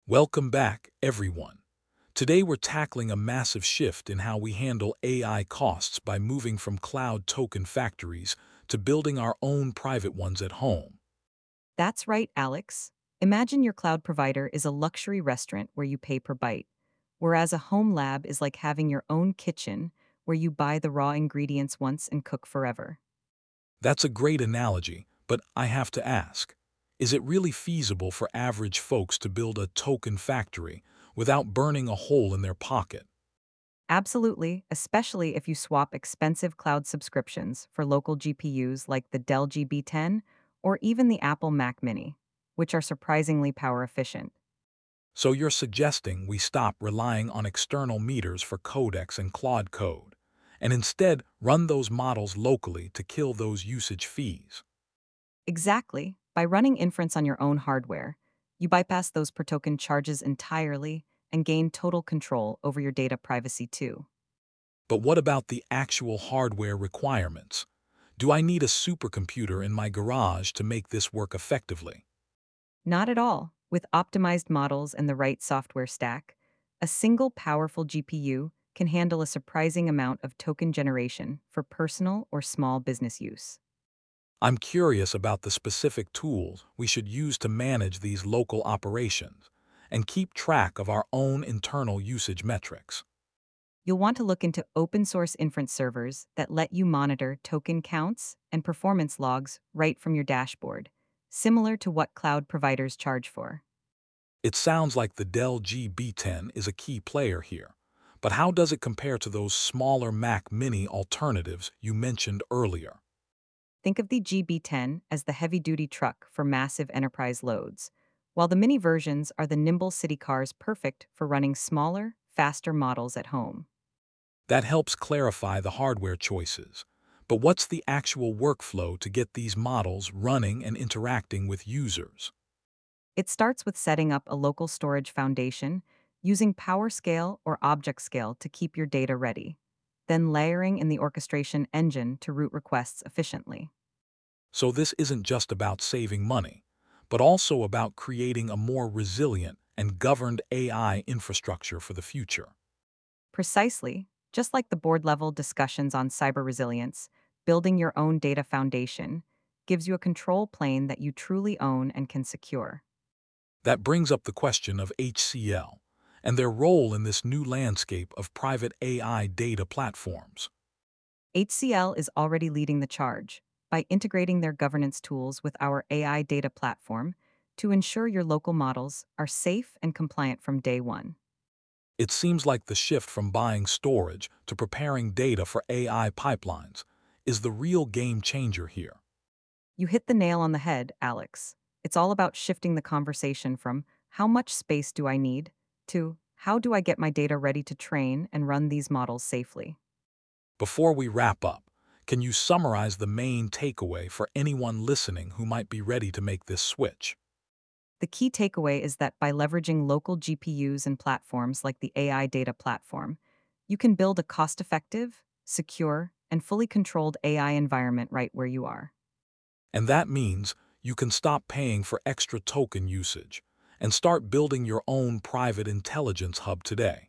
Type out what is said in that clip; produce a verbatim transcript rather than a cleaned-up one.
Welcome back, everyone. Today we're tackling a massive shift in how we handle A I costs by moving from cloud token factories to building our own private ones at home. That's right, Alex. Imagine your cloud provider is a luxury restaurant where you pay per bite, whereas a home lab is like having your own kitchen where you buy the raw ingredients once and cook forever. That's a great analogy, but I have to ask, is it really feasible for average folks to build a token factory without burning a hole in their pocket? Absolutely, especially if you swap expensive cloud subscriptions for local G P Us like the Dell G B ten or even the Apple Mac Mini, which are surprisingly power efficient. So you're suggesting we stop relying on external meters for codecs and Claude code, and instead run those models locally to kill those usage fees. Exactly. By running inference on your own hardware, you bypass those per token charges entirely and gain total control over your data privacy too. But what about the actual hardware requirements? Do I need a supercomputer in my garage to make this work effectively? Not at all. With optimized models and the right software stack, a single powerful G P U can handle a surprising amount of token generation for personal or small business use. I'm curious about the specific tools we should use to manage these local operations and keep track of our own internal usage metrics. You'll want to look into open source inference servers that let you monitor token counts and performance logs right from your dashboard, similar to what cloud providers charge for. It sounds like the Dell G B ten is a key player here, but how does it compare to those smaller Mac Mini alternatives you mentioned earlier? Think of the G B ten as the heavy duty truck for massive enterprise loads, while the mini versions are the nimble city cars perfect for running smaller, faster models at home. That helps clarify the hardware choices. But what's the actual workflow to get these models running and interacting with users? It starts with setting up a local storage foundation using PowerScale or ObjectScale to keep your data ready, then layering in the orchestration engine to route requests efficiently. So this isn't just about saving money, but also about creating a more resilient and governed A I infrastructure for the future. Precisely, just like the board level discussions on cyber resilience, building your own data foundation gives you a control plane that you truly own and can secure. That brings up the question of H C L and their role in this new landscape of private A I data platforms. H C L is already leading the charge by integrating their governance tools with our A I data platform to ensure your local models are safe and compliant from day one. It seems like the shift from buying storage to preparing data for A I pipelines is the real game changer here. You hit the nail on the head, Alex. It's all about shifting the conversation from how much space do I need to how do I get my data ready to train and run these models safely. Before we wrap up, can you summarize the main takeaway for anyone listening who might be ready to make this switch? The key takeaway is that by leveraging local G P Us and platforms like the A I data platform, you can build a cost effective, secure, and fully controlled A I environment right where you are. And that means you can stop paying for extra token usage and start building your own private intelligence hub today.